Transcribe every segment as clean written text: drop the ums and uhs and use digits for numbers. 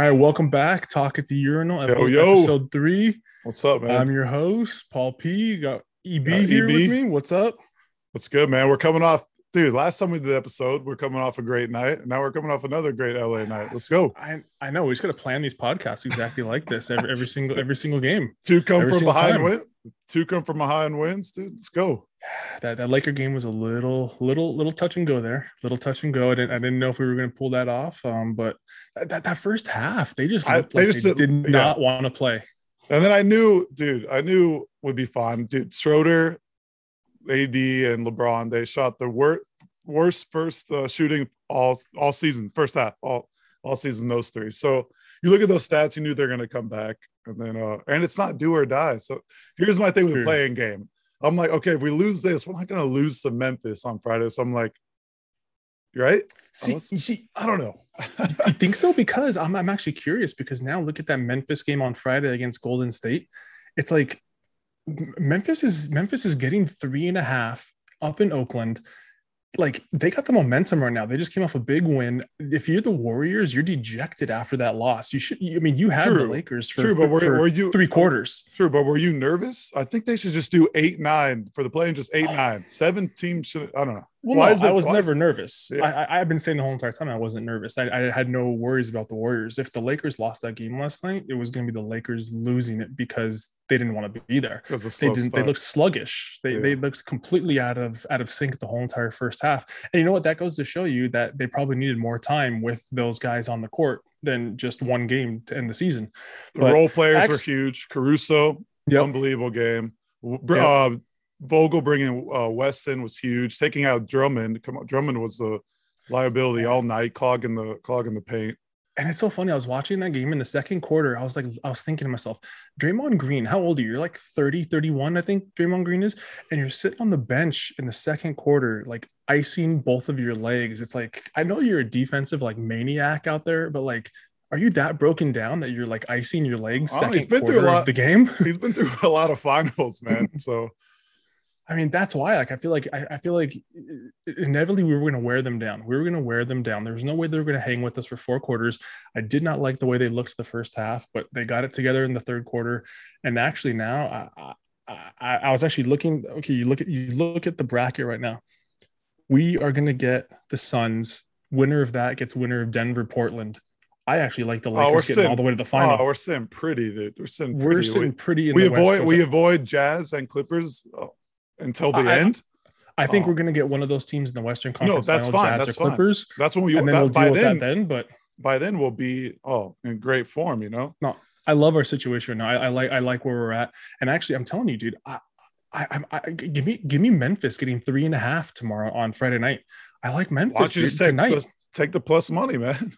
right, welcome back. Talk at the Urinal, Yo, episode 3. what's up, I'm man? your host, Paul P. Got EB Got here with EB. me. What's up? What's good, man? We're coming off, dude. Last time we did the episode, we're coming off a great night. Now we're coming off another great LA night. Let's go. I know we just got to plan these podcasts exactly like this every single game, Two come every from single behind time. win. Two come from behind wins, dude. Let's go. That Laker game was a little touch and go there, little touch and go. I didn't know if we were going to pull that off. But that first half, they just looked like they did not want to play. And then I knew would be fine, dude. Schroeder, AD, and LeBron, they shot the worst first shooting all season, first half, all season, those three. So you look at those stats, you knew they're going to come back, and then and it's not do or die. So here's my thing with the playing game. I'm like, okay, if we lose this, we're not going to lose to Memphis on Friday. So I'm like, right? See, I don't know. You think so? Because I'm actually curious because now look at that Memphis game on Friday against Golden State. It's like Memphis is getting 3.5 up in Oakland. Like they got the momentum right now. They just came off a big win. If you're the Warriors, you're dejected after that loss. You had the Lakers for 3 quarters. Sure, but were you nervous? I think they should just do 8-9 for the play and just 8-9. 7 teams should. I don't know. Well, I was never nervous. Yeah. I've been saying the whole entire time I wasn't nervous. I had no worries about the Warriors. If the Lakers lost that game last night, it was going to be the Lakers losing it because they didn't want to be there. They looked sluggish. They looked completely out of sync the whole entire first half. And you know what? That goes to show you that they probably needed more time with those guys on the court than just one game to end the season. The role players were huge. Caruso, unbelievable game. Vogel bringing Weston was huge. Taking out Drummond. Drummond was a liability all night, clogging the paint. And it's so funny. I was watching that game in the second quarter. I was thinking to myself, Draymond Green, how old are you? You're like 30, 31, I think Draymond Green is. And you're sitting on the bench in the second quarter, like icing both of your legs. It's like, I know you're a defensive like maniac out there, but like, are you that broken down that you're like icing your legs second quarter of the game? He's been through a lot of finals, man. So I mean, that's why. Like, I feel like inevitably we were going to wear them down. There was no way they were going to hang with us for 4 quarters. I did not like the way they looked the first half, but they got it together in the third quarter. And actually, now I was actually looking. Okay, you look at the bracket right now. We are going to get the Suns. Winner of that gets winner of Denver, Portland. I actually like the Lakers getting all the way to the final. Oh, we're sitting pretty, dude. We're sitting pretty. We avoid Jazz and Clippers. Until the end, I think we're going to get one of those teams in the Western Conference. No, that's final, fine. Jazz That's or Clippers. Fine. That's when we'll deal with that then. But by then we'll be in great form. You know. No, I love our situation now. I like where we're at. And actually, I'm telling you, dude, give me Memphis getting 3.5 tomorrow on Friday night. I like Memphis tonight. Take the plus money, man.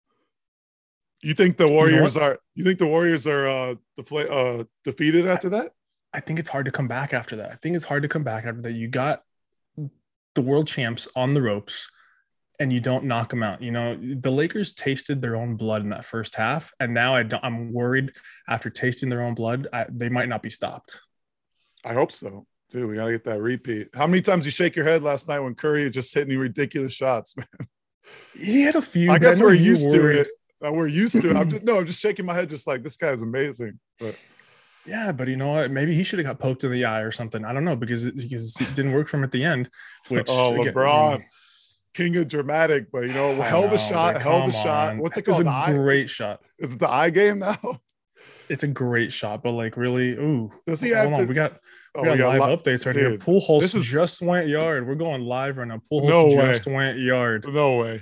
You think the Warriors are? You think the Warriors are defeated after that? I think it's hard to come back after that. You got the world champs on the ropes and you don't knock them out. You know, the Lakers tasted their own blood in that first half. And now I'm worried after tasting their own blood, they might not be stopped. I hope so. Dude, we got to get that repeat. How many times you shake your head last night when Curry is just hitting ridiculous shots, man? He had a few. I guess we're used to it. We're used to it. I'm just shaking my head just like, this guy is amazing. But yeah, but you know what? Maybe he should have got poked in the eye or something. I don't know because it didn't work for him at the end. Which LeBron, king of dramatic, but hell of a shot. What's it called? It's a great shot. Is it the eye game now? It's a great shot, but like really, ooh. Does he have to? We got live updates right here. Pujols just went yard. We're going live right now. Pujols just went yard. No way.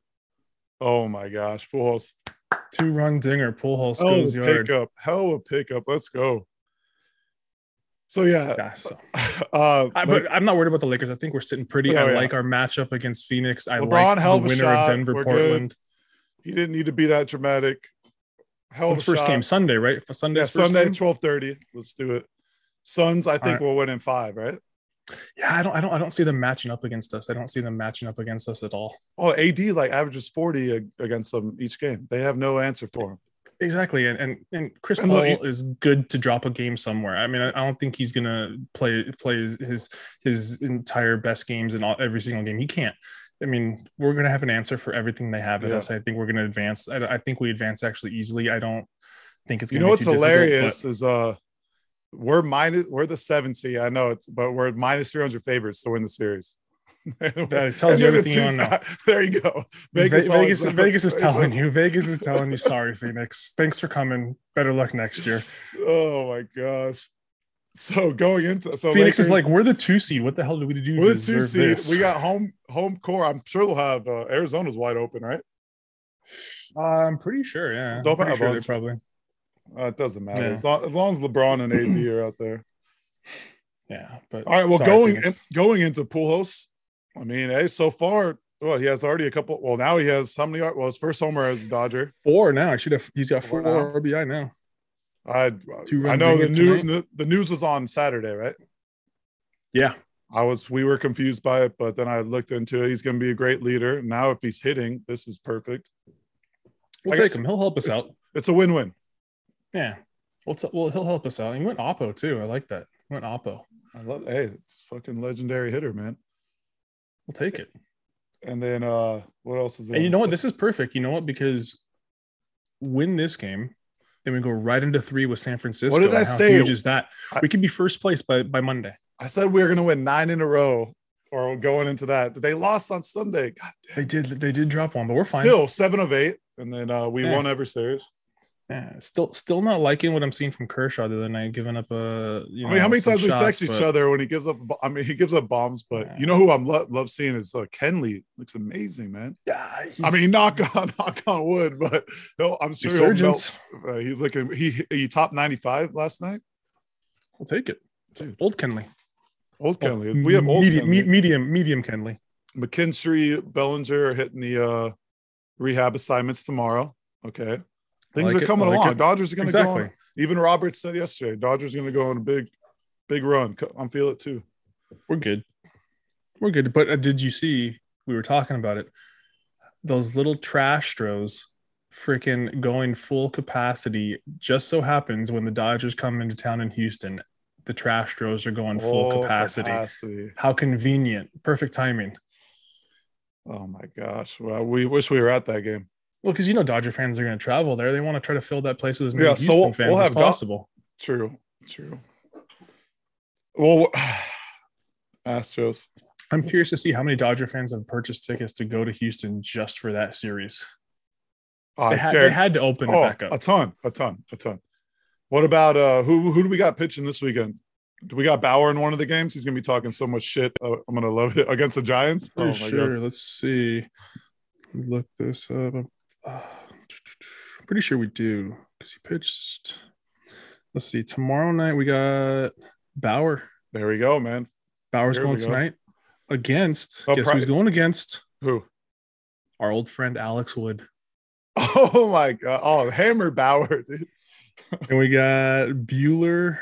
Oh my gosh, Pujols. 2-run dinger. Pujols goes yard. Hell of a pickup. Let's go. So yeah. But I'm not worried about the Lakers. I think we're sitting pretty. I like our matchup against Phoenix. I LeBron, like the winner of Denver, Portland. He didn't need to be that dramatic. First game Sunday, right? Sunday, 12:30. Let's do it. Suns, I think we'll win in 5, right? Yeah, I don't see them matching up against us. I don't see them matching up against us at all. Oh, AD averages 40 against them each game. They have no answer for him. Exactly, and Chris Paul is good to drop a game somewhere. I mean, I don't think he's gonna play his entire best games in every single game. He can't. I mean, we're going to have an answer for everything they have at Yeah. us. I think we're going to advance. I think we advance actually easily. I don't think it's You going know to be what's too difficult. hilarious is we're the 7 seed. I know it's, but we're minus 300 favorites to win the series. That tells you everything you want to know. There you go. Vegas is telling you. Vegas is telling you. Sorry, Phoenix. Thanks for coming. Better luck next year. Oh my gosh. So Phoenix Lakers, is like, we're the 2 seed. What the hell do we do? We're the 2 seed. This? We got home court. I'm sure they'll have Arizona's wide open, right? I'm pretty sure. Yeah, they'll pretty sure they probably. It doesn't matter as long as LeBron and AD are out there. Yeah, but all right. Well, going into Pujols, I mean, hey, so far, he has already a couple. Well, now he has how many? Well, his first homer as a Dodger. 4 now. He's got 4 RBI now. I know the news was on Saturday, right? Yeah. We were confused by it, but then I looked into it. He's going to be a great leader. Now, if he's hitting, this is perfect. We'll take him. He'll help us out. It's a win-win. Yeah. Well, he'll help us out. He went Oppo too. I like that. He went Oppo. I love. Hey, fucking legendary hitter, man. We'll take it. And then what else is there? And you know what? This is perfect. You know what? Because win this game, then we go right into 3 with San Francisco. What did I say? How huge is that? We could be first place by Monday. I said we were going to win 9 in a row, or going into that. They lost on Sunday. God damn. They did drop one, but we're fine. Still 7 of 8, and then we won every series. Yeah, still not liking what I'm seeing from Kershaw the other night, giving up a. How many times we text each other when he gives up? I mean, he gives up bombs, but you know who I'm love seeing is Kenley. Looks amazing, man. Yeah, I mean, knock on wood, but I'm sure he's looking. He topped 95 last night. I'll take it. Dude. Old Kenley. Kenley. We have old medium Kenley. McKinstry, Bellinger are hitting the rehab assignments tomorrow. Okay. Things are coming along. Dodgers are going to go on. Even Roberts said yesterday, Dodgers are going to go on a big run. I'm feeling it too. We're good. But did you see, we were talking about it, those little trash Stros freaking going full capacity. Just so happens when the Dodgers come into town in Houston, the trash Stros are going full capacity. How convenient. Perfect timing. Oh my gosh. Well, we wish we were at that game. Well, because Dodger fans are going to travel there. They want to try to fill that place with as many Houston fans as possible. True. Well, Astros. I'm curious to see how many Dodger fans have purchased tickets to go to Houston just for that series. They had to open it back up. A ton. What about who do we got pitching this weekend? Do we got Bauer in one of the games? He's going to be talking so much shit. I'm going to love it against the Giants. Oh, sure. God. Let's see. Look this up. I'm pretty sure we do because he pitched. Let's see. Tomorrow night we got Bauer. There we go, man. Bauer's going tonight against. Guess who's going against? Who? Our old friend Alex Wood. Oh my God! Oh, hammer Bauer, dude. And we got Bueller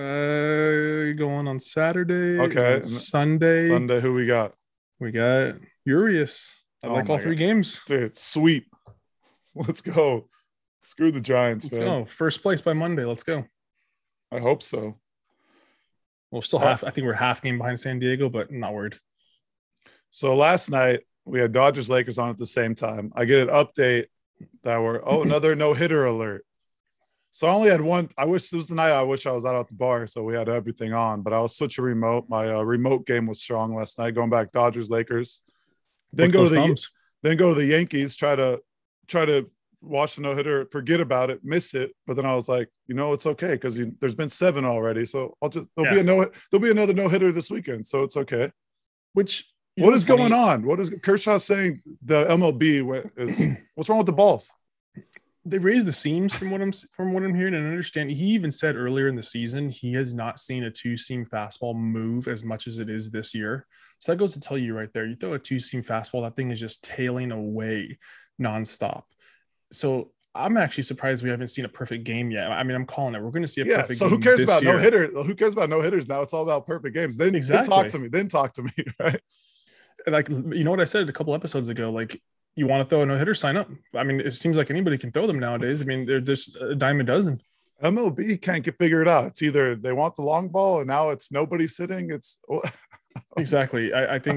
going on Saturday. Okay. Sunday. Who we got? We got Urias. I like all 3 games. Dude, sweep. Let's go. Screw the Giants, Let's go. First place by Monday. Let's go. I hope so. Well, still half. I think we're half game behind San Diego, but I'm not worried. So last night we had Dodgers Lakers on at the same time. I get an update that another no-hitter alert. So I only had one. I wish this was the night I wish I was out at the bar, so we had everything on. But I was switching remote. My remote game was strong last night. Going back Dodgers Lakers. Then go to the Yankees. Try to watch the no-hitter, forget about it, miss it. But then I was like, it's okay because there's been 7 already. So there'll be another no-hitter this weekend. So it's okay. What is going on? What is Kershaw saying? The MLB is what's wrong with the balls? They raised the seams from what I'm hearing and understand. He even said earlier in the season he has not seen a 2-seam fastball move as much as it is this year. So that goes to tell you right there. You throw a 2-seam fastball, that thing is just tailing away nonstop. So I'm actually surprised we haven't seen a perfect game yet. I mean, I'm calling it. We're going to see a perfect game. So who cares about no hitter? Who cares about no hitters now? It's all about perfect games. Then talk to me, right? Like, you know what I said a couple episodes ago? Like, you want to throw a no-hitter, sign up. I mean, it seems like anybody can throw them nowadays. I mean, they're just a dime a dozen. MLB can't figure it out. It's either they want the long ball and now it's nobody sitting. It's exactly. I think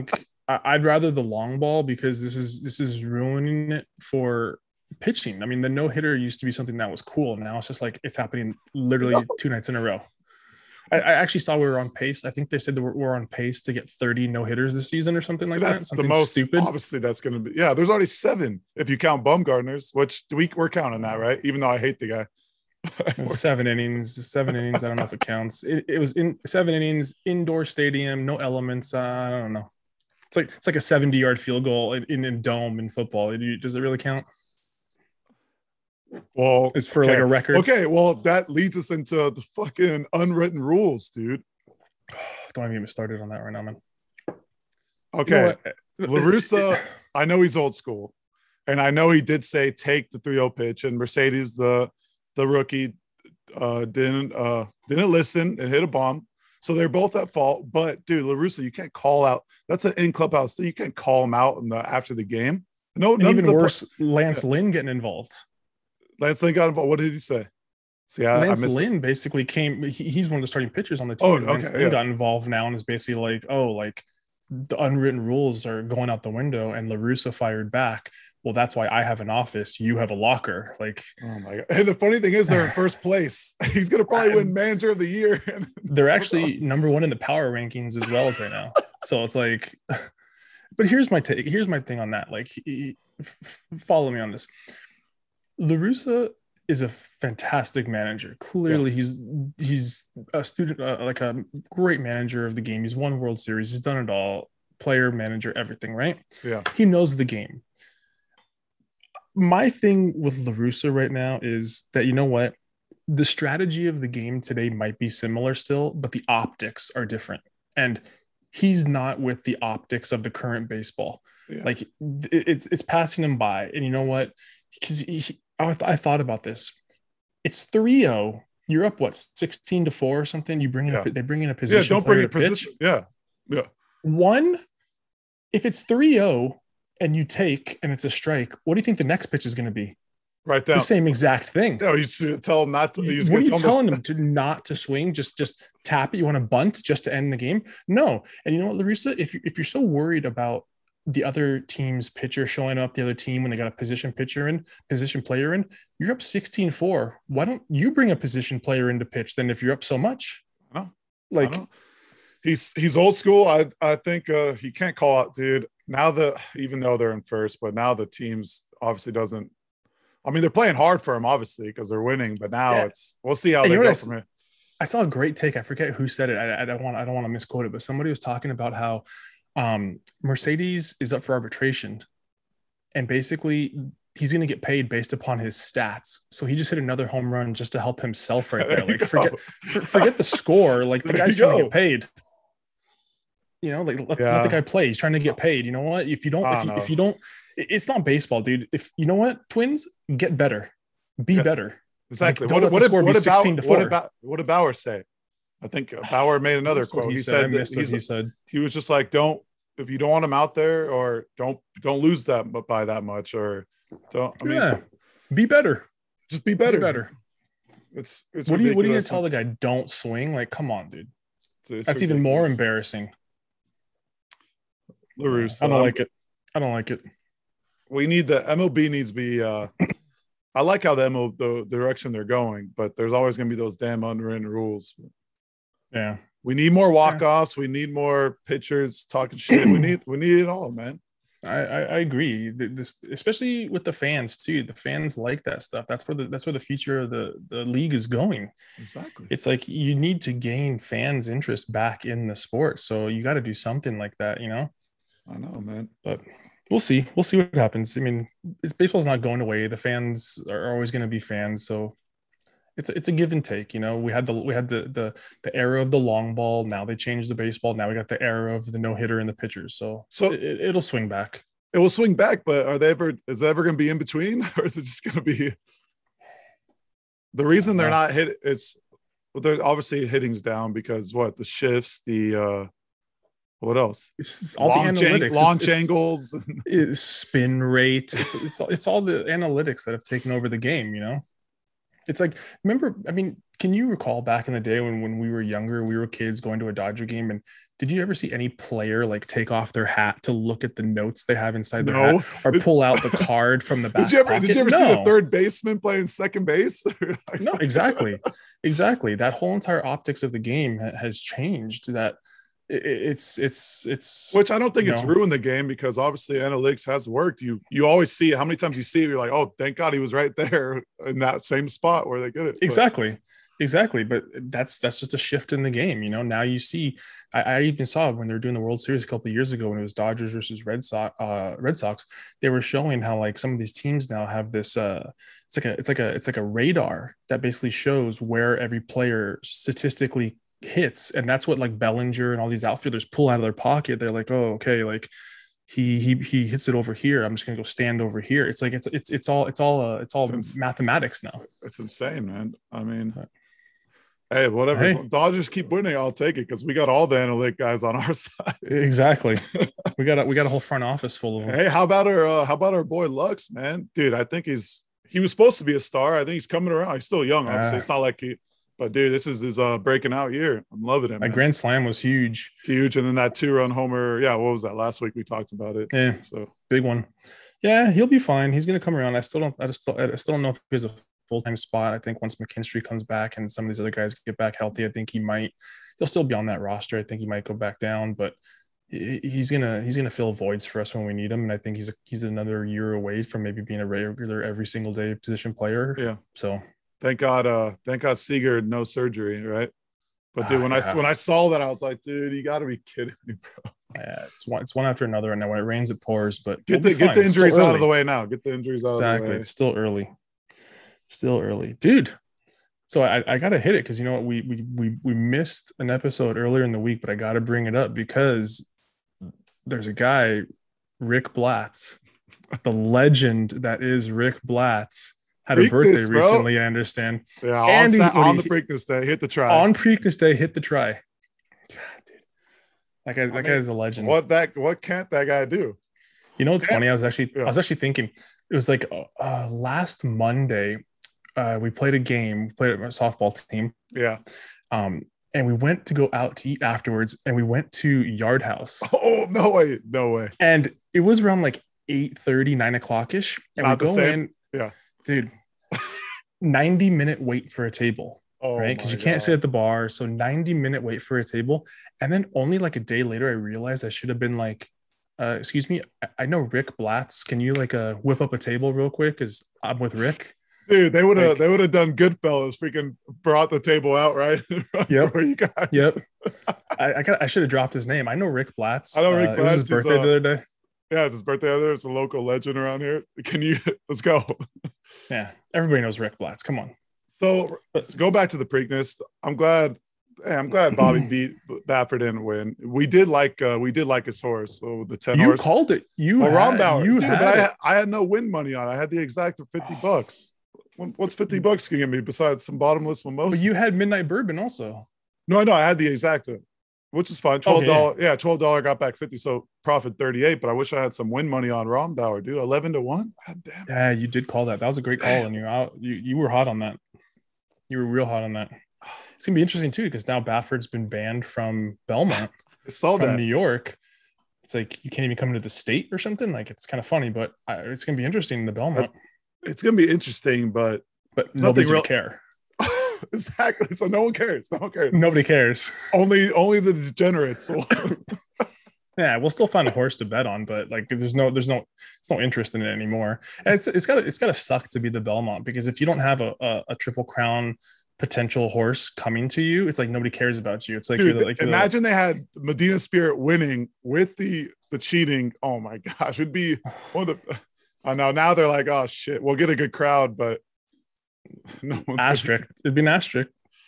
I'd rather the long ball because this is ruining it for pitching. I mean, the no hitter used to be something that was cool. Now it's just like it's happening literally 2 nights in a row. I actually saw we were on pace. I think they said that we're on pace to get 30 no hitters this season or something like that. That's Something the most stupid. Obviously, that's going to be there's already 7 if you count Bumgarner's, which we're counting that, right? Even though I hate the guy. It was 7 innings. 7 innings. I don't know if it counts. It was in 7 innings, indoor stadium, no elements. I don't know. It's like a 70-yard field goal in a dome in football. Does it really count? Well, it's for like a record. Okay, well, that leads us into the fucking unwritten rules, dude. Don't even get me started on that right now, man. Okay, you know La Russa, I know he's old school, and I know he did say take the 3-0 pitch, and Mercedes, the rookie, didn't listen and hit a bomb. So they're both at fault. But dude, La Russa, you can't call out. That's an in clubhouse thing. You can't call him out after the game. No, and even worse, Lance Lynn getting involved. Lance Lynn got involved. What did he say? See, Lance Lynn basically came. He's one of the starting pitchers on the team. Lance Lynn got involved now and is basically like, the unwritten rules are going out the window. And La Russa fired back. Well, that's why I have an office. You have a locker. Like, oh my god! And the funny thing is, they're in first place. He's gonna probably win Manager of the Year. They're actually number 1 in the power rankings as well right now. So it's like, but here's my take. Here's my thing on that. Like, follow me on this. La Russa is a fantastic manager. Clearly, he's a student, like a great manager of the game. He's won World Series. He's done it all. Player, manager, everything. Right? Yeah. He knows the game. My thing with La Russa right now is that, you know what? The strategy of the game today might be similar still, but the optics are different. And he's not with the optics of the current baseball. Yeah. Like, it's passing him by. And you know what? Because I thought about this. It's 3-0. You're up, what, 16-4 or something? They bring in a position. Yeah, don't bring a position. Pitch. Yeah. One, if it's 3-0, and you take, and it's a strike, what do you think the next pitch is going to be? Right down. The same exact thing. No, you should tell him not to. What are you telling him to not to swing? Just tap it. You want to bunt just to end the game? No. And you know what, La Russa, if you're so worried about the other team's pitcher showing up, the other team when they got a position player in, you're up 16-4. Why don't you bring a position player in to pitch then if you're up so much? No. Like, he's old school. I think he can't call out, dude. Now even though they're in first, but now the teams obviously doesn't. I mean, they're playing hard for him, obviously, because they're winning. But now we'll see how they go from here. I saw a great take. I forget who said it. I don't want to misquote it, but somebody was talking about how Mercedes is up for arbitration, and basically he's going to get paid based upon his stats. So he just hit another home run just to help himself right there. Like, forget the score. Like, the guy's trying to get paid. You know, like let the guy play. He's trying to get paid. You know what? If you don't, it's not baseball, dude. If you know what, Twins, get better, be better. Exactly. Like, what did Bauer say? I think Bauer made another quote. He said he was just like, if you don't want him out there, or don't lose that by that much, or don't. I mean, be better. Just be better. Be better. It's what are you gonna tell the guy? Don't swing. Like, come on, dude. That's even more embarrassing. La Russa. I don't like it. We need the MLB needs to be. I like how the direction they're going, but there's always going to be those damn unwritten rules. Yeah, we need more walk-offs. We need more pitchers talking shit. We need it all, man. I agree. This, especially with the fans too. The fans like that stuff. That's where the future of the league is going. Exactly. It's like you need to gain fans' interest back in the sport. So you got to do something like that, you know. I know, man. But we'll see. We'll see what happens. I mean, baseball's not going away. The fans are always going to be fans. So it's a give and take. You know, we had the era of the long ball. Now they changed the baseball. Now we got the era of the no hitter and the pitchers. So it'll swing back. It will swing back. But is it ever going to be in between, or is it just going to be the reason they're not hit? They're obviously hitting's down because the shifts, what else? It's all the analytics, launch angles, spin rate. It's all the analytics that have taken over the game. You know, it's like, remember, I mean, Can you recall back in the day when we were younger, we were kids going to a Dodger game, and did you ever see any player like take off their hat to look at the notes they have inside their hat No. or pull out the card from the Did back you ever pocket? did you ever see the No, third baseman playing second base? Like, no, exactly, exactly. That whole entire optics of the game has changed. That it's which I don't think you it's know ruined the game because obviously analytics has worked. You always see it. How many times you see it, you're like, oh, thank God he was right there in that same spot where they get it. exactly. Exactly, but that's just a shift in the game. Now you see, I even saw when they were doing the World Series a couple of years ago when it was Dodgers versus Red Sox. They were showing how like some of these teams now have this. It's like a radar that basically shows where every player statistically hits, and that's what like Bellinger and all these outfielders pull out of their pocket. They're like, oh, okay, like he hits it over here. I'm just gonna go stand over here. It's like it's all mathematics now. It's insane, man. I mean, hey, whatever. Hey, Dodgers keep winning, I'll take it because we got all the analytic guys on our side. exactly. We got a whole front office full of them. Hey, how about our boy Lux, man? Dude, I think he was supposed to be a star. I think he's coming around. He's still young, obviously. It's not like but dude, this is his breaking out year. I'm loving it, man. A grand slam was huge. Huge. And then that 2-run homer. Yeah, what was that? Last week we talked about it. Yeah. So Big one. Yeah, he'll be fine. He's gonna come around. I still don't know if he has a full-time spot. I think once McKinstry comes back and some of these other guys get back healthy, I think he'll still be on that roster. I think he might go back down, but he's gonna fill voids for us when we need him. And I think he's another year away from maybe being a regular every single day position player. yeah. So Thank God Seager no surgery, right? But dude, when I saw that, I was like, dude, you got to be kidding me, bro. Yeah, it's one after another, and then when it rains, it pours. But get the injuries out of the way now. Get the injuries out of the way. Exactly. It's still early, dude. So I gotta hit it because you know what, we missed an episode earlier in the week, but I gotta bring it up because there's a guy, Rick Blatz, the legend that is Rick Blatz. Had a birthday recently, I understand. Yeah, on the Preakness Day, hit the try. On Preakness Day, hit the try. God, dude. That guy's a legend. What can't that guy do? You know what's funny? I was actually thinking it was like last Monday, we played a game, we played a softball team. Yeah. And we went to go out to eat afterwards, and we went to Yard House. Oh, no way. And it was around like 8:30, 9 o'clock ish. And we go in. Yeah. Dude, 90-minute wait for a table, right? Because you can't sit at the bar. So 90-minute wait for a table. And then only like a day later, I realized I should have been like, excuse me, I know Rick Blatz. Can you like whip up a table real quick? Because I'm with Rick. Dude, they would have done Goodfellas, freaking brought the table out, right? Yep. You guys. Yep. I should have dropped his name. I know Rick Blatz. I know Rick Blatz. It was his birthday the other day. Yeah, it's his birthday the other day. It's a local legend around here. Let's go. Yeah, everybody knows Rick Blatz. Come on. So let's go back to the Preakness. I'm glad Bobby beat Baffert didn't win. We did like his horse. So the 10 horse. You called it. But I had no win money on it. I had the exact $50. What's $50 can get me besides some bottomless mimosa? But you had Midnight Bourbon also. No, I know. I had the exacta, which is fine. $12. Okay. Yeah, $12 got back 50, so profit 38. But I wish I had some win money on Rombauer, dude. 11-1. God damn. Yeah, you did call that. That was a great call, and you were hot on that. You were real hot on that. It's gonna be interesting too because now Baffert's been banned from Belmont, from New York. It's like you can't even come into the state or something. Like it's kind of funny, but it's gonna be interesting in the Belmont. It's gonna be interesting, but nobody's gonna care. Exactly. So no one cares. Nobody cares. Only the degenerates. Yeah, we'll still find a horse to bet on, but like there's no interest in it anymore. And it's gotta suck to be the Belmont because if you don't have a Triple Crown potential horse coming to you, it's like nobody cares about you. It's like, dude, imagine they had Medina Spirit winning with the cheating. Oh my gosh, it'd be one of the. I know now they're like, oh shit, we'll get a good crowd, but no one's asterisk. It'd be an asterisk.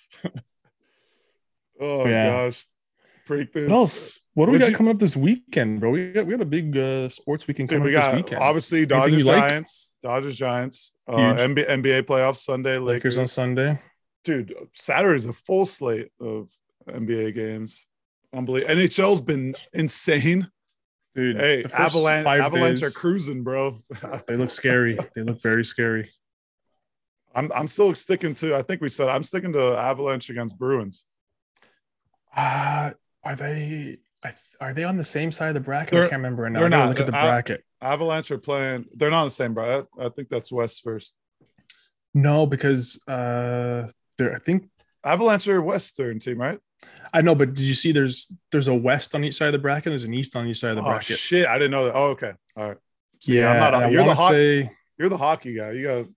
Oh gosh, Preakness. What else? What do we got coming up this weekend, bro? We got a big sports weekend coming up this weekend. Obviously, Dodgers Giants. NBA playoffs Sunday. Lakers on Sunday. Dude, Saturday is a full slate of NBA games. Unbelievable. NHL's been insane. Dude, hey, Avalanche are cruising, bro. They look scary. They look very scary. I'm still sticking to. I think we said I'm sticking to Avalanche against Bruins. Uh, are they? Are they on the same side of the bracket? I They're can't remember right now. they're I gotta not. look at the bracket. Avalanche are playing. They're not on the same bracket. I think that's West first. No, because I think Avalanche are Western team, right? I know, but did you see there's a west on each side of the bracket, there's an east on each side of the Oh bracket. shit, I didn't know that. Oh, okay, all right. See, I'm Yeah, and I not. want to say You're the hockey guy. You got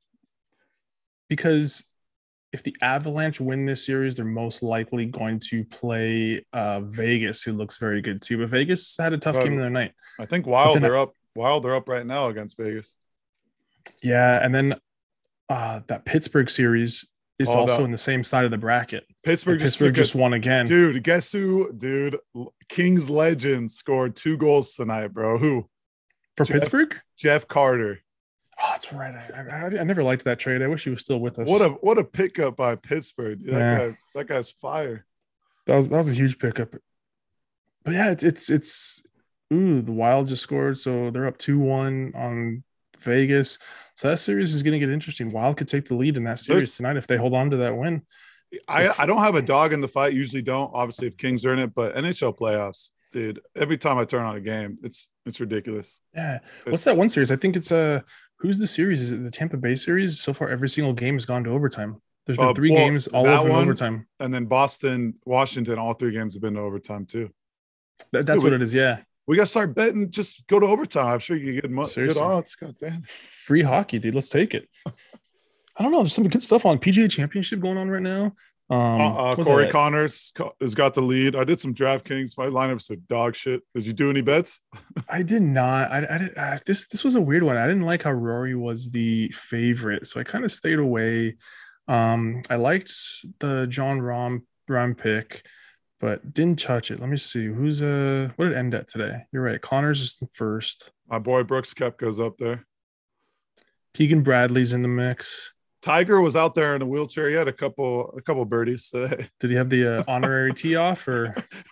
because if the Avalanche win this series, they're most likely going to play Vegas, who looks very good too. But Vegas had a tough game the other night. I think But Wild then, they're up. Wild they're up right now against Vegas. yeah, and then that Pittsburgh series is Oh, also in the same side of the bracket. Pittsburgh just won again. Dude, guess who? Dude, Kings legend scored 2 goals tonight, bro. Who? For Pittsburgh? Jeff Carter. Oh, that's right. I never liked that trade. I wish he was still with us. What a pickup by Pittsburgh. That guy's fire. That was a huge pickup. But yeah, it's the Wild just scored, so they're up 2-1 on Vegas. So that series is going to get interesting. Wild could take the lead in that series tonight if they hold on to that win. I don't have a dog in the fight. Usually don't. Obviously, if Kings are in it, but NHL playoffs, dude. Every time I turn on a game, it's ridiculous. Yeah. What's that one series? I think it's who's the series? Is it the Tampa Bay series? So far, every single game has gone to overtime. There's been 3 games, all of them overtime. And then Boston, Washington, all 3 games have been to overtime too. That's what it is. Yeah. We got to start betting. Just go to overtime. I'm sure you can get good odds. God damn. Free hockey, dude. Let's take it. I don't know. There's some good stuff on PGA Championship going on right now. Corey Connors has got the lead. I did some DraftKings. My lineups are dog shit. Did you do any bets? I did not. This was a weird one. I didn't like how Rory was the favorite, so I kind of stayed away. I liked the John Rahm pick, but didn't touch it. Let me see. What did it end at today? You're right. Connors is in first. My boy Brooks Koepka's up there. Keegan Bradley's in the mix. Tiger was out there in a wheelchair. He had a couple birdies today. Did he have the honorary tee off or?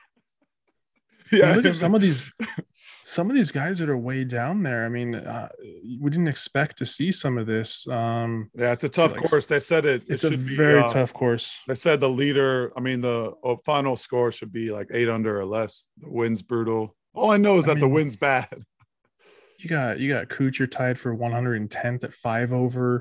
Yeah. Look at some of these guys that are way down there. I mean, we didn't expect to see some of this. Yeah, it's a tough course. They said it's a very tough course. They said the final score should be like 8 under or less. The wind's brutal. All I know is that the wind's bad. You got Kuchar tied for 110th at 5 over.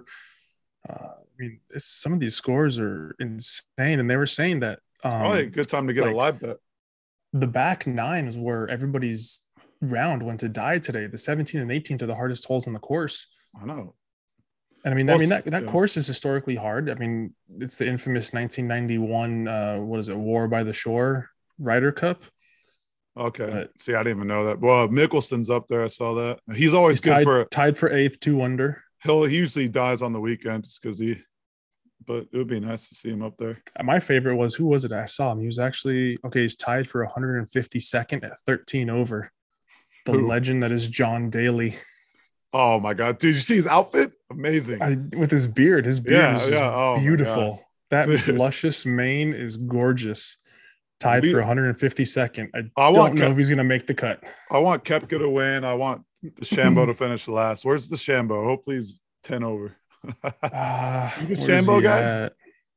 Some of these scores are insane, and they were saying that it's probably a good time to get a live bet. The back 9 is where everybody's round went to die today. The 17th and 18th are the hardest holes in the course. I know. And that course is historically hard. I mean, it's the infamous 1991 War by the Shore Ryder Cup. Okay. See, I didn't even know that. Well, Mickelson's up there. I saw that. He's always good tied for 8th, 2 under. He usually dies on the weekend just because but it would be nice to see him up there. My favorite was, who was it? I saw him. He was actually, he's tied for 152nd at 13 over. The legend that is John Daly. Oh my God. Dude, you see his outfit? Amazing. With his beard. His beard is beautiful. That luscious mane is gorgeous. Tied for 152nd. I don't know if he's going to make the cut. I want Koepka to win. I want the Shambo to finish last. Where's the Shambo? Hopefully he's 10 over. You the Shambo guy? At?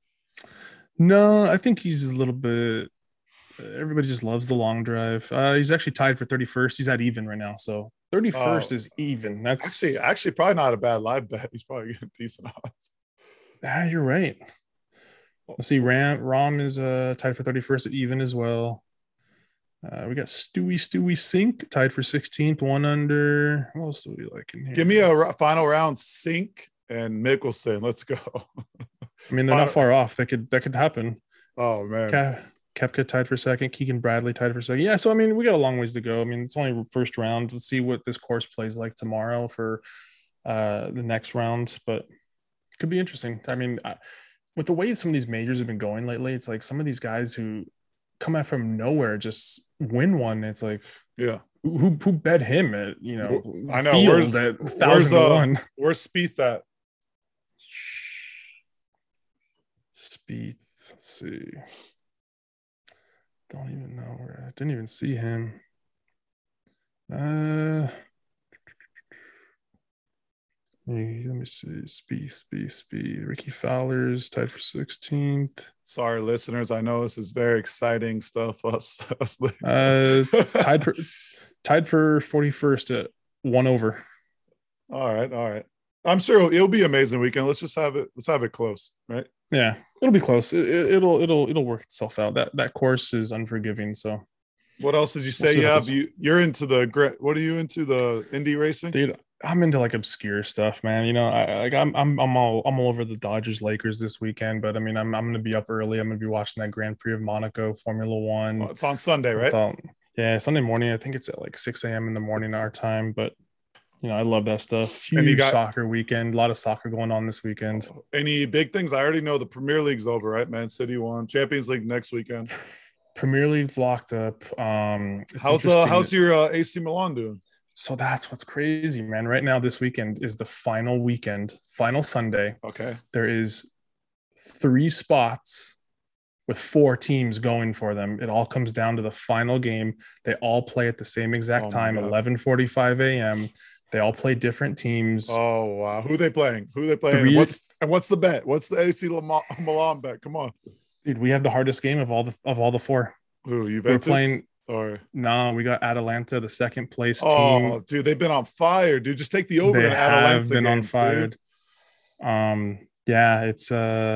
No, I think he's a little bit. Everybody just loves the long drive. He's actually tied for 31st. He's at even right now. So 31st is even. That's actually probably not a bad live bet. He's probably getting decent odds. You're right. Let's see. Rahm is tied for 31st at even as well. We got Stewie Sink tied for 16th, 1 under. What else do we like in here? Give me a final round Sink and Mickelson. Let's go. I mean, they're not far off. That could happen. Oh man. Koepka tied for 2nd. Keegan Bradley tied for 2nd. Yeah, so I mean, we got a long ways to go. I mean, it's only first round. Let's see what this course plays like tomorrow for the next round, but it could be interesting. I mean, with the way some of these majors have been going lately, it's like some of these guys who come out from nowhere just win one. It's like, yeah, who bet him at I know field at 1,001. Where's Spieth at? Spieth, let's see. Don't even know where. I didn't even see him. Let me see. Speed. Ricky Fowler's tied for 16th. Sorry, listeners. I know this is very exciting stuff. Us Uh, tied for 41st at 1 over. All right. I'm sure it'll be an amazing weekend. Let's have it close, right? Yeah, it'll be close. It'll work itself out. That course is unforgiving. So, what else did you say? You're into what are you into, the Indy racing? Dude, I'm into like obscure stuff, man. You know, I'm all over the Dodgers Lakers this weekend, but I mean, I'm gonna be up early. I'm gonna be watching that Grand Prix of Monaco, Formula One. It's on Sunday, right? Yeah, Sunday morning. I think it's at like 6 a.m. in the morning our time, but you know, I love that stuff. It's huge soccer weekend. A lot of soccer going on this weekend. Any big things? I already know the Premier League's over, right? Man City won. Champions League next weekend. Premier League's locked up. How's your AC Milan doing? So that's what's crazy, man. Right now, this weekend is the final Sunday. Okay. There is 3 spots with 4 teams going for them. It all comes down to the final game. They all play at the same exact time, 11:45 a.m. They all play different teams. Oh wow! Who are they playing? What's the bet? What's the AC Milan bet? Come on, dude. We have the hardest game of all the 4. Who, Juventus? We're playing. No, we got Atalanta, the second place team. Oh, dude, they've been on fire, dude. Just take the over. They have been games, on fire. Yeah, it's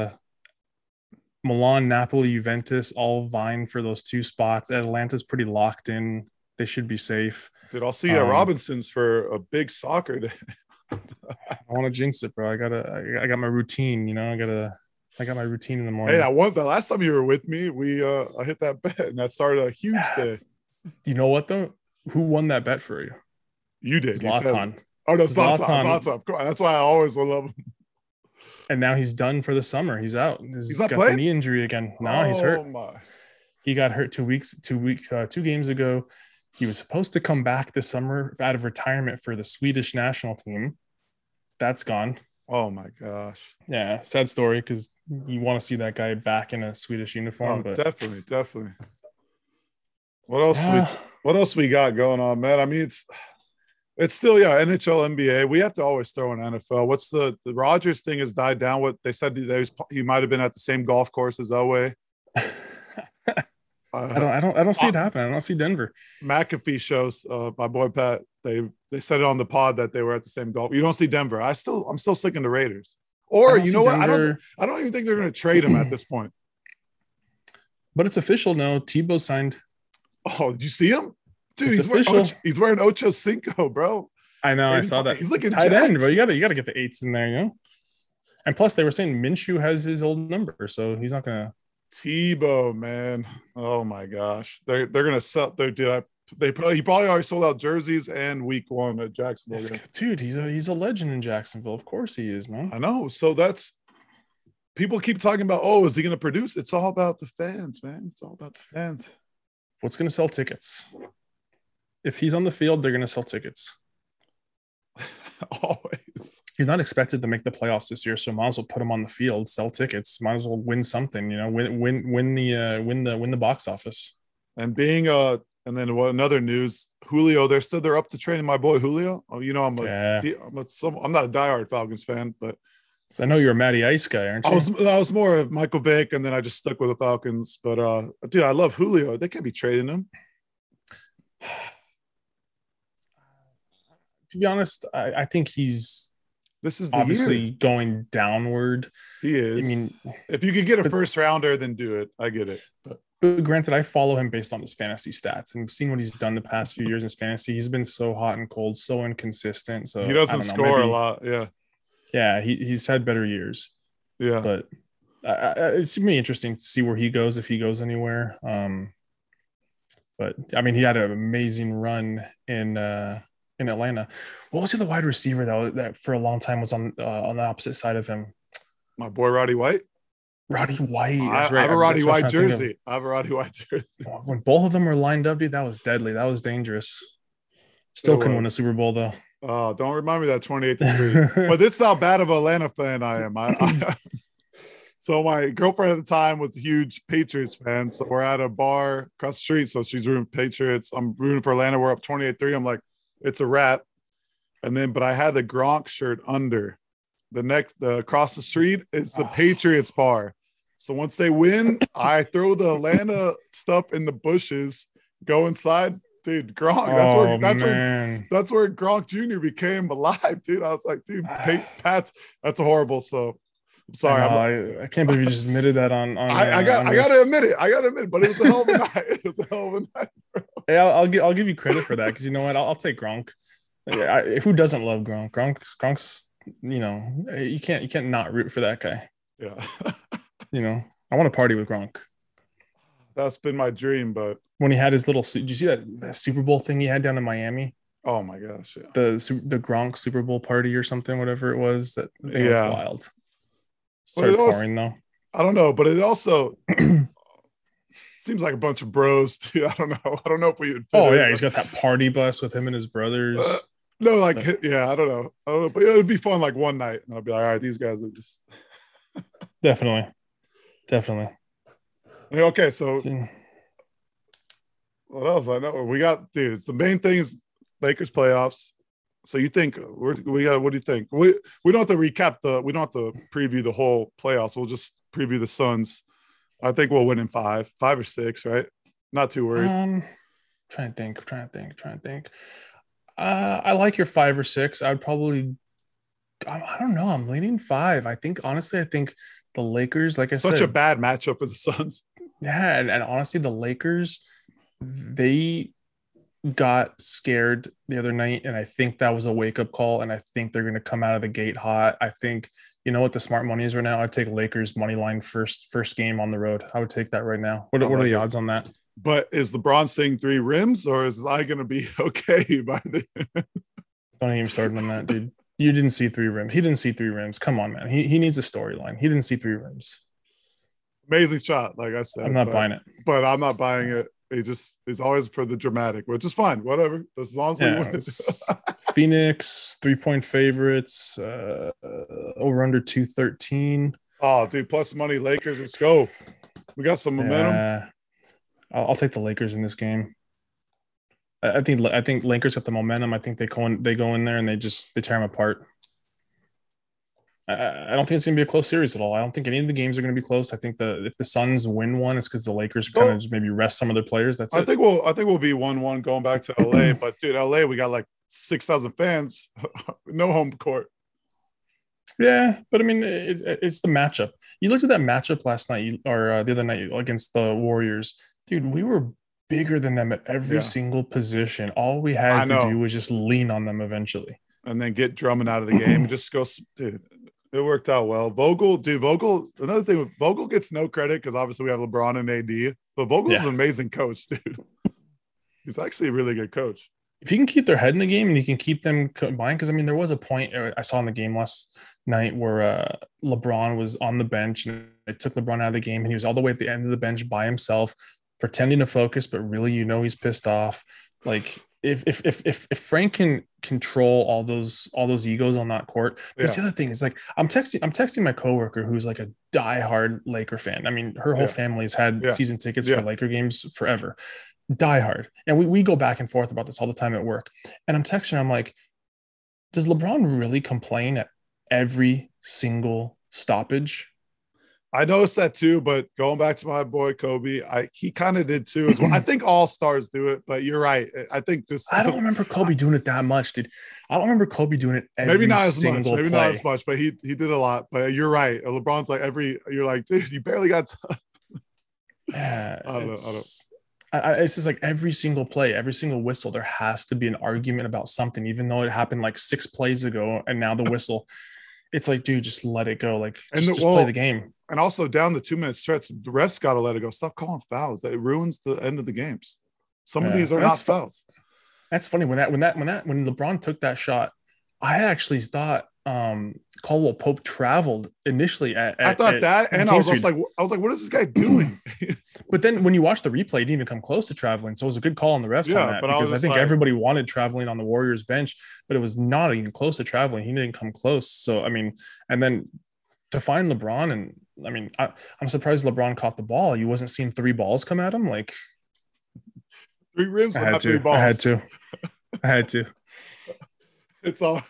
Milan, Napoli, Juventus, all vying for those 2 spots. Atalanta's pretty locked in. They should be safe. Dude, I'll see you at Robinson's for a big soccer day. I want to jinx it, bro. I got my routine, you know. I got my routine in the morning. Hey, the last time you were with me, I hit that bet and that started a huge day. You know what though? Who won that bet for you? You did. Zlatan. Zlatan. That's why I always will love him. And now he's done for the summer. He's out. He's got the knee injury again. No, he's hurt. He got hurt 2 games ago. He was supposed to come back this summer out of retirement for the Swedish national team. That's gone. Oh my gosh. Yeah, sad story because you want to see that guy back in a Swedish uniform. Oh, but definitely. What else we got going on, man? I mean, it's still NHL, NBA. We have to always throw in NFL. What's the Rogers thing has died down. What they said he might have been at the same golf course as Elway. I don't see it happening. I don't see Denver. McAfee shows my boy Pat. They said it on the pod that they were at the same golf. You don't see Denver. I'm still sticking to Raiders. Or you know what? Denver. I don't even think they're going to trade him at this point. But it's official now. Tebow signed. Oh, did you see him? Dude, he's wearing Ocho Cinco, bro. I know. I saw that. He's looking tight end, bro. You gotta get the 8s in there, you know. And plus, they were saying Minshew has his old number, so he's not gonna. Tebow, man. Oh my gosh, they're gonna sell. He probably already sold out jerseys and week 1 at Jacksonville. Dude, he's a legend in Jacksonville. Of course he is, man. I know. So that's people keep talking about. Oh, is he gonna produce? It's all about the fans, man. It's all about the fans. What's gonna sell tickets? If he's on the field, they're gonna sell tickets. Always. You're not expected to make the playoffs this year, so might as well put him on the field, sell tickets. Might as well win something, you know, win the box office. And another news, Julio. They're up to training my boy Julio. Oh, you know, I'm not a diehard Falcons fan, but so I know you're a Matty Ice guy, aren't you? I was more of Michael Vick, and then I just stuck with the Falcons. But dude, I love Julio. They can't be trading him. To be honest, I think this is obviously year. Going downward. He is. I mean, if you could get a first rounder, then do it. I get it. But granted, I follow him based on his fantasy stats and seen what he's done the past few years in his fantasy. He's been so hot and cold, so inconsistent. So he doesn't score a lot. Yeah. Yeah, he's had better years. Yeah. But it's gonna be interesting to see where he goes, if he goes anywhere. But I mean, he had an amazing run in Atlanta. What was the wide receiver that for a long time was on the opposite side of him? My boy Roddy White. Roddy White. I have a Roddy White jersey. When both of them were lined up, dude, that was deadly. That was dangerous. Still couldn't win a Super Bowl though. Oh, don't remind me that 28-3. But this is how bad of an Atlanta fan I am. So my girlfriend at the time was a huge Patriots fan. So we're at a bar across the street. So she's rooting Patriots. I'm rooting for Atlanta. We're up 28-3. I'm like, it's a wrap. and then but I had the Gronk shirt under. The across the street is the Patriots bar. So once they win, I throw the Atlanta stuff in the bushes, go inside, dude. Gronk. That's where Gronk Jr. became alive, dude. I was like, dude, Pat's. That's horrible. So I'm sorry. I can't believe you just admitted that on. I gotta admit it. But it was a hell of a night. It was a hell of a night, bro. Hey, I'll give you credit for that because you know what? I'll take Gronk. Who doesn't love Gronk? Gronk's you can't not root for that guy. Yeah. I want to party with Gronk. That's been my dream, but when he had his little did you see that Super Bowl thing he had down in Miami? Oh my gosh, yeah. The Gronk Super Bowl party or something, whatever it was, that thing was wild. Started pouring though. I don't know, but it also seems like a bunch of bros too. I don't know if we would fit he's got that party bus with him and his brothers. I don't know. But it would be fun like one night, and I'll be like, all right, these guys are just definitely. Okay, so what else? I know we got, dude. It's the main thing is Lakers playoffs. So you think we got? What do you think? We don't have to recap we don't have to preview the whole playoffs. We'll just preview the Suns. I think we'll win in 5 or 6, right? Not too worried. Trying to think. I like your 5 or 6. I'd probably. I don't know. I'm leaning 5. I think the Lakers, like I said, such a bad matchup for the Suns. Yeah, and honestly, the Lakers, they got scared the other night, and I think that was a wake-up call, and I think they're going to come out of the gate hot. I think, you know what the smart money is right now? I'd take Lakers money line first game on the road. I would take that right now. What are the odds on that? But is LeBron saying 3 rims, or is I going to be okay by the Don't even start on that, dude. You didn't see 3 rims. He didn't see 3 rims. Come on, man. He needs a storyline. He didn't see 3 rims. Amazing shot, like I said. I'm not buying it. But I'm not buying it. It just is always for the dramatic, which is fine. Whatever. As long as we win. Phoenix, 3-point favorites, over under 213. Oh, dude, plus money Lakers. Let's go. We got some momentum. I'll take the Lakers in this game. I think Lakers have the momentum. I think they go in there and they tear them apart. I don't think it's going to be a close series at all. I don't think any of the games are going to be close. I think if the Suns win one, it's because the Lakers kind of just maybe rest some of their players. That's it. I think we'll be 1-1 going back to LA. But dude, LA, we got like 6,000 fans, no home court. Yeah, but I mean, it's the matchup. You looked at that matchup last night or the other night against the Warriors, dude. We were bigger than them at every single position. All we had to do was just lean on them eventually, and then get Drummond out of the game. Just go, dude. It worked out well. Vogel. Another thing, Vogel gets no credit because obviously we have LeBron and AD, but Vogel's an amazing coach, dude. He's actually a really good coach. If you can keep their head in the game and you can keep them combined, because I mean, there was a point I saw in the game last night where LeBron was on the bench and they took LeBron out of the game and he was all the way at the end of the bench by himself, pretending to focus, but really, he's pissed off. Like if Frank can control all those egos on that court, because the other thing is like I'm texting my coworker who's like a diehard Laker fan. I mean, her whole family's had season tickets for Laker games forever. Diehard. And we go back and forth about this all the time at work. And I'm texting her, I'm like, does LeBron really complain at every single stoppage? I noticed that too, but going back to my boy Kobe, he kind of did too as well. I think all stars do it, but you're right. I think I don't remember Kobe doing it that much, dude. I don't remember Kobe doing it every not as much, but he did a lot. But you're right. LeBron's like you're like, dude, you barely got time. Yeah, I don't know. It's just like every single play, every single whistle, there has to be an argument about something, even though it happened like 6 plays ago, and now the whistle. It's like, dude, just let it go. Like, just play the game. And also down the 2-minute stretch, the refs got to let it go. Stop calling fouls. That ruins the end of the games. Some of these are not fouls. That's funny. When LeBron took that shot, I actually thought Caldwell Pope traveled initially. I thought that, and I was like, what is this guy doing? But then when you watch the replay, he didn't even come close to traveling. So it was a good call on the refs on that, because I think everybody wanted traveling on the Warriors bench, but it was not even close to traveling. He didn't come close. So I mean, and then to find LeBron, and I mean, I'm surprised LeBron caught the ball. You wasn't seeing 3 balls come at him, like 3 rims, but not 3 balls. I had to. It's all.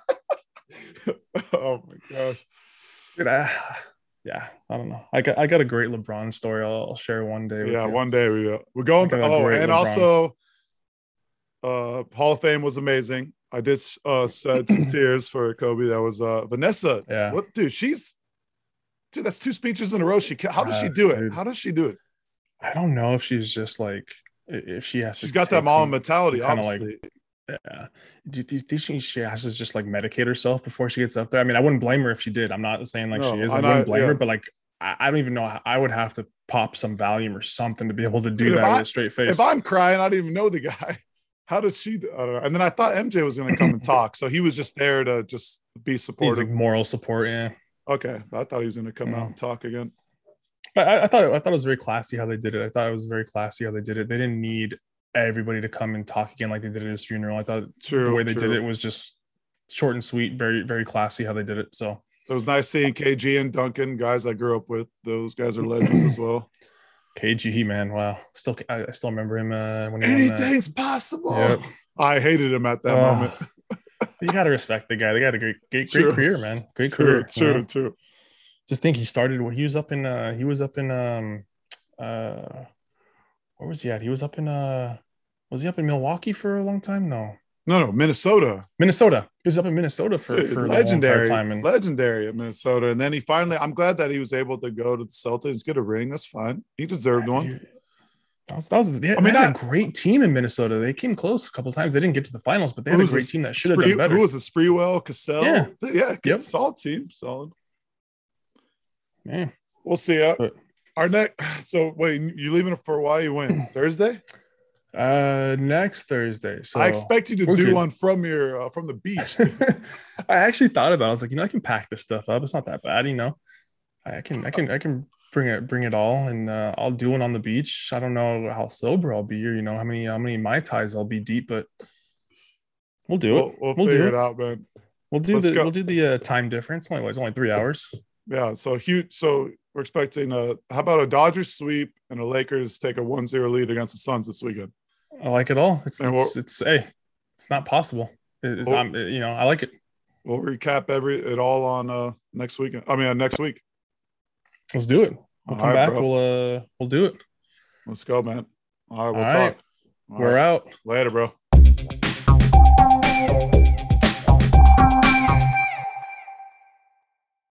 Oh my gosh. Dude, yeah, I don't know. I got a great LeBron story. I'll share one day with Yeah, you. one day we're going. I got a Oh, great and LeBron. also, Hall of Fame was amazing. I did shed some tears for Kobe. That was Vanessa. Yeah. What, dude? Dude. That's 2 speeches in a row. How does she do it? Dude. How does she do it? I don't know if she's just like if she has She's to got that take mama some mentality, kind of like obviously. yeah. Do you think she has to just like medicate herself before she gets up there? I mean, I wouldn't blame her if she did. I'm not saying like she No, is. I wouldn't blame her, but like I don't even know. I would have to pop some Valium or something to be able to do Dude, that with a straight face. If I'm crying, I don't even know the guy. How does she? I don't know. And then I thought MJ was going to come and talk, so he was just there to just be He's supportive. like moral support, yeah. Okay, I thought he was going to come out and talk again. But I thought it was very classy how they did it. I thought it was very classy how they did it. They didn't need everybody to come and talk again like they did at his funeral. I thought the way they did it was just short and sweet, very, very classy how they did it. So it was nice seeing KG and Duncan, guys I grew up with. Those guys are legends as well. KG, man, wow. I still remember him when he anything's possible. Yep. I hated him at that moment. You got to respect the guy. They got a great career, man. Great career. True. Just think he started when he was up in where was he at? He was up in was he up in Milwaukee for a long time? No, Minnesota. He was up in Minnesota for legendary the whole time. Legendary at Minnesota. And then I'm glad that he was able to go to the Celtics, get a ring. That's fine. He deserved one. They had a great team in Minnesota. They came close a couple of times. They didn't get to the finals, but they had a great team that should have done better. Who was it? Spreewell, Cassell? Yeah. Solid team. Solid. Yeah. We'll see. Our next. So wait, you leaving for a while? You win Thursday? Next Thursday. So I expect you to do one from the beach. I actually thought about it. I was like, I can pack this stuff up. It's not that bad, I can bring it all, and I'll do one on the beach. I don't know how sober I'll be, or how many Mai Tais I'll be deep, but we'll do it. We'll figure it out, man. We'll do the time difference. It's only 3 hours. Yeah. So huge. So we're expecting how about a Dodgers sweep and the Lakers take a 1-0 lead against the Suns this weekend? I like it all. It's not possible. I like it. We'll recap it all on next weekend. Next week. Let's do it. We'll come back. Bro. We'll do it. Let's go, man. All right, we'll talk. We're out. Later, bro.